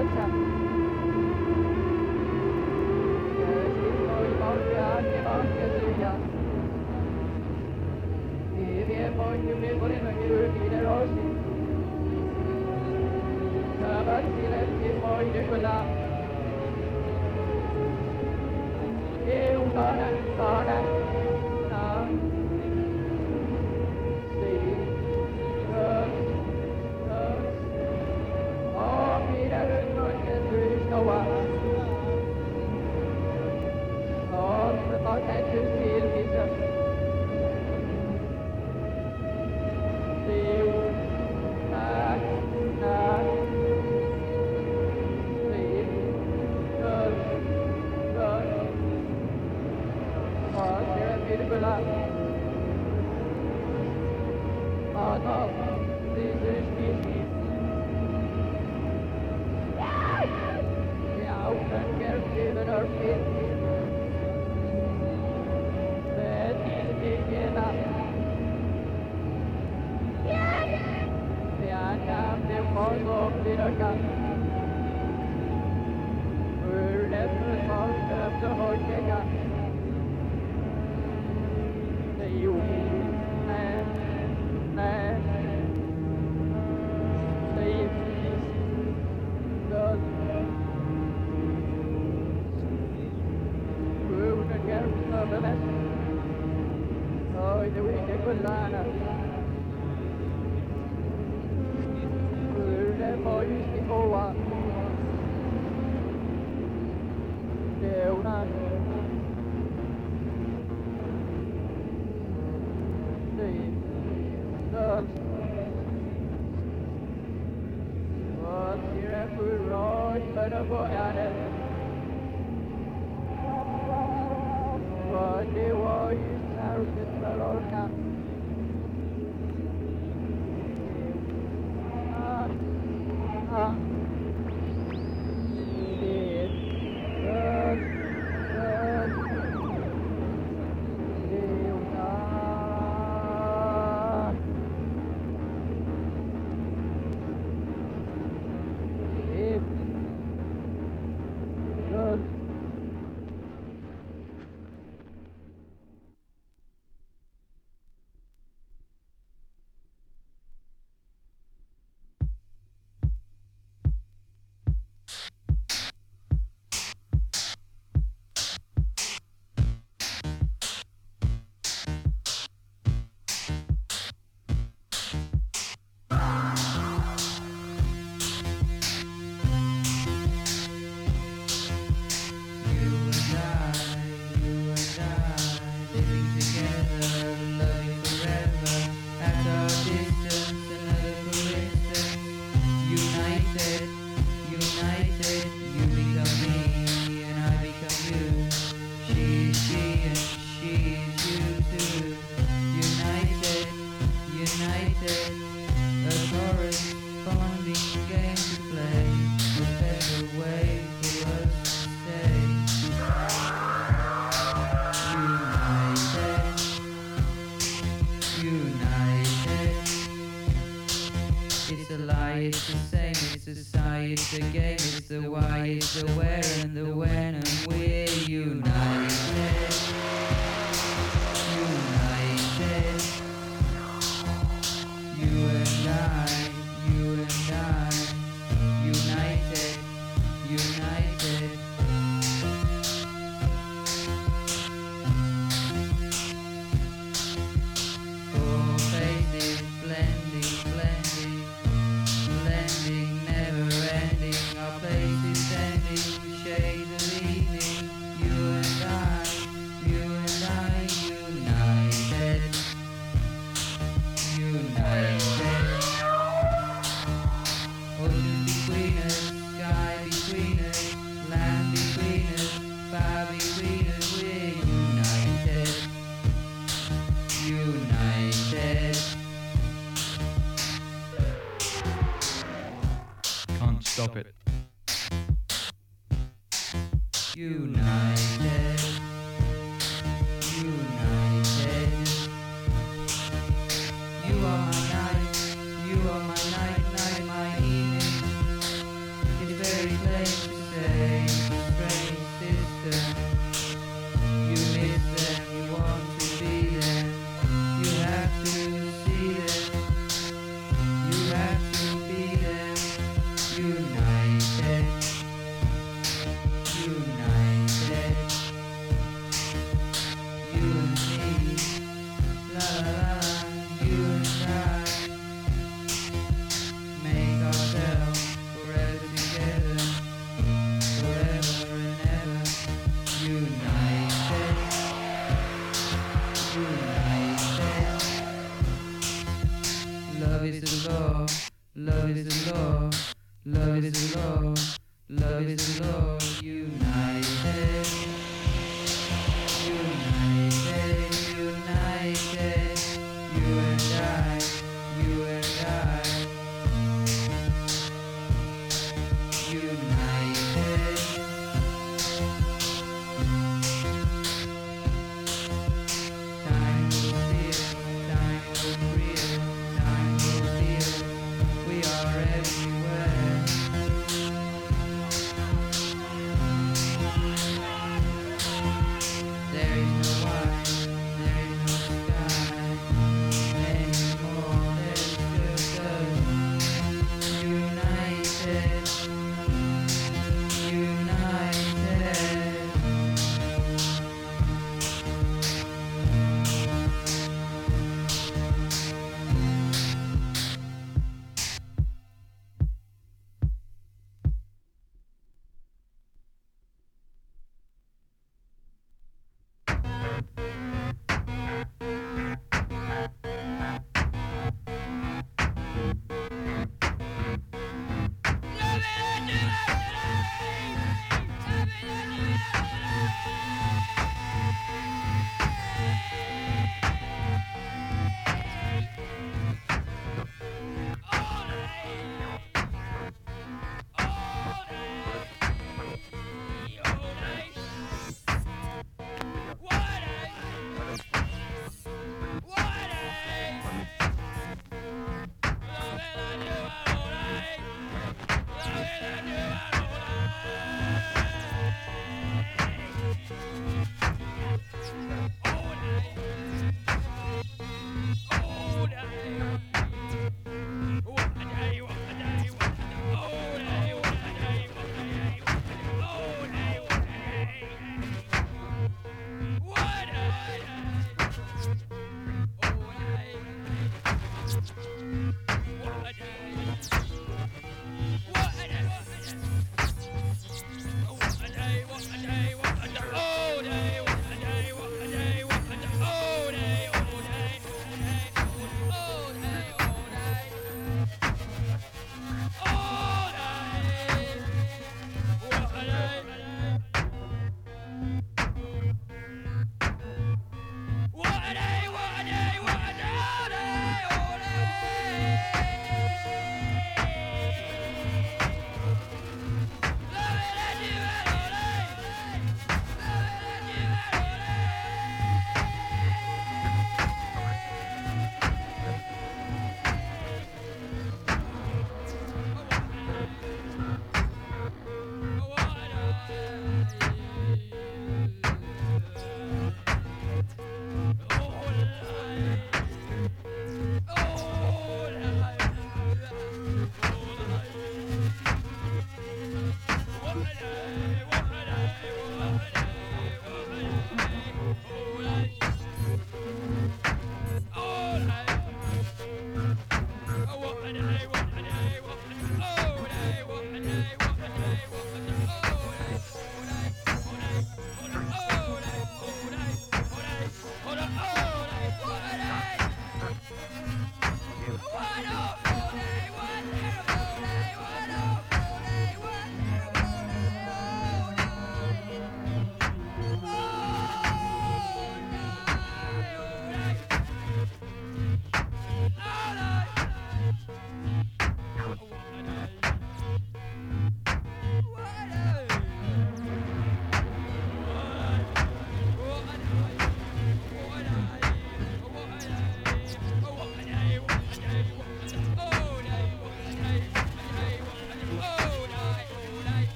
volta. Voi volta, che volta sia. E vi è poi mi voleva che di rossi. Avanti letti poi di quella. E un donna, no. Sì. Oh, mira, no c'è no one. Oh, the can't you see it? See, ah, ah, see, good, good. Oh, you're a beautiful love. Oh, no, this is easy. Yeah, I can get even our feet. Follow the gun. We're never found of the whole gun. The you and the God. We're gonna get some of that. Oh, the wicked good lana. Poi si trova c'è una sì si refugio per vogliare quando vuoi stare per l'orca Stop it. United, united. You are my night, my evening. It's very Love is the law, love is the law, love is the law, love is the law. United, united, united. You and I, you and I. United. Time will heal, time will heal, time will heal. We are everywhere.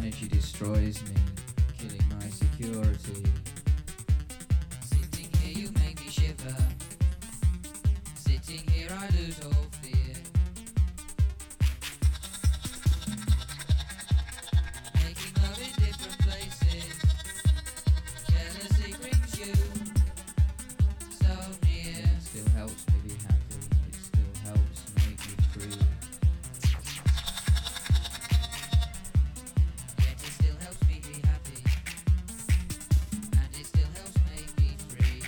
energy destroys me, killing my security. Sitting here you make me shiver. Sitting here I lose all fear. Making love in different places. Jealousy brings you so near. It still helps me be happy. It still helps make me free. Yet it still helps me be happy. And it still helps make me free.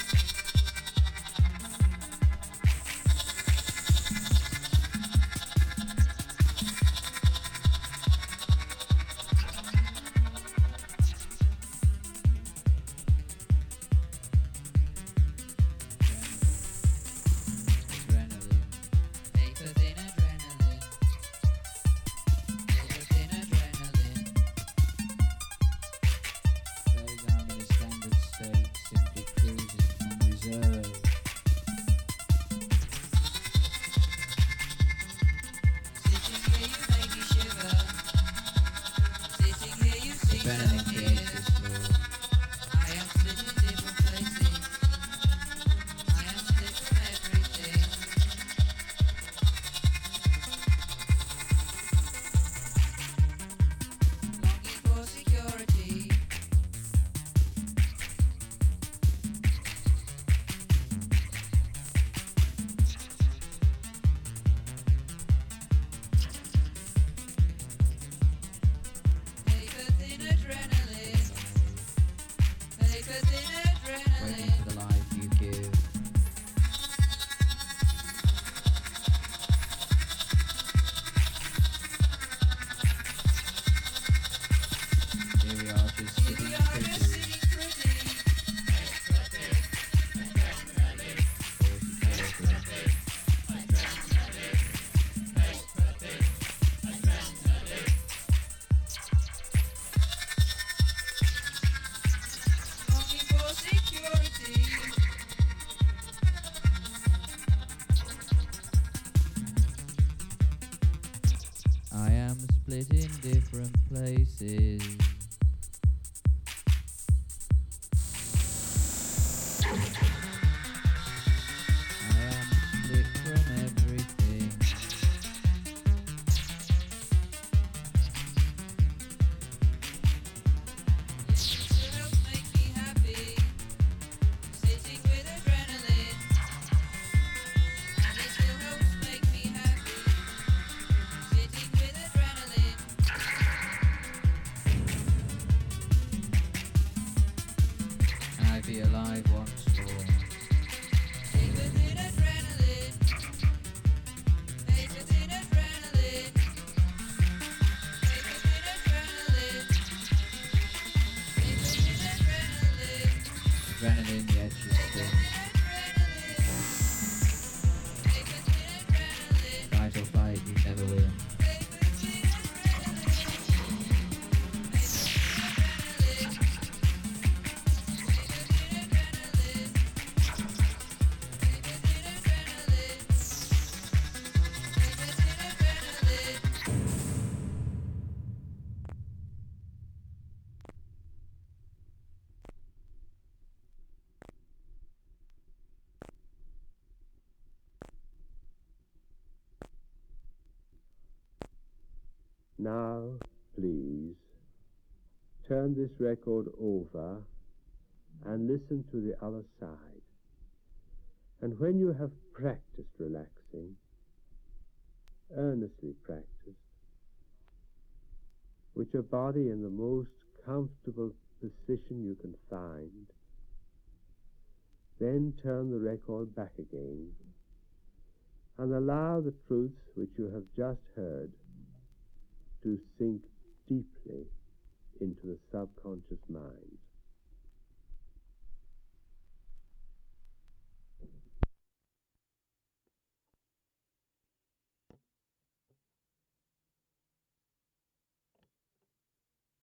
Adrenaline. Paper thin adrenaline. Paper thin adrenaline. Days I'm in a standard state, simply cruising on reserve. Sitting here you make me shiver. Sitting here you seem so near. I am split in different places. I am split from everything. Longing for security. Paper thin adrenaline. Paper thin adrenaline. Waiting for the life you give. Here we are just Here sitting we are just pretty. sitting pretty. Longing for security. I am split in different places. I am split from everything. It still helps make me happy. Sitting with adrenaline. And it still helps make me happy. Sitting with adrenaline. Can I be alive once more? Paper thin adrenaline. Paper thin adrenaline. Paper thin adrenaline. Paper thin adrenaline. Adrenaline, the edge is thin. Paper thin adrenaline. Fight or flight, you never win. Paper thin adrenaline. Paper thin adrenaline. Paper thin adrenaline. Paper thin adrenaline. Paper thin adrenaline. Now, please, turn this record over and listen to the other side. And when you have practiced relaxing, earnestly practiced, with your body in the most comfortable position you can find, then turn the record back again and allow the truths which you have just heard to sink deeply into the subconscious mind.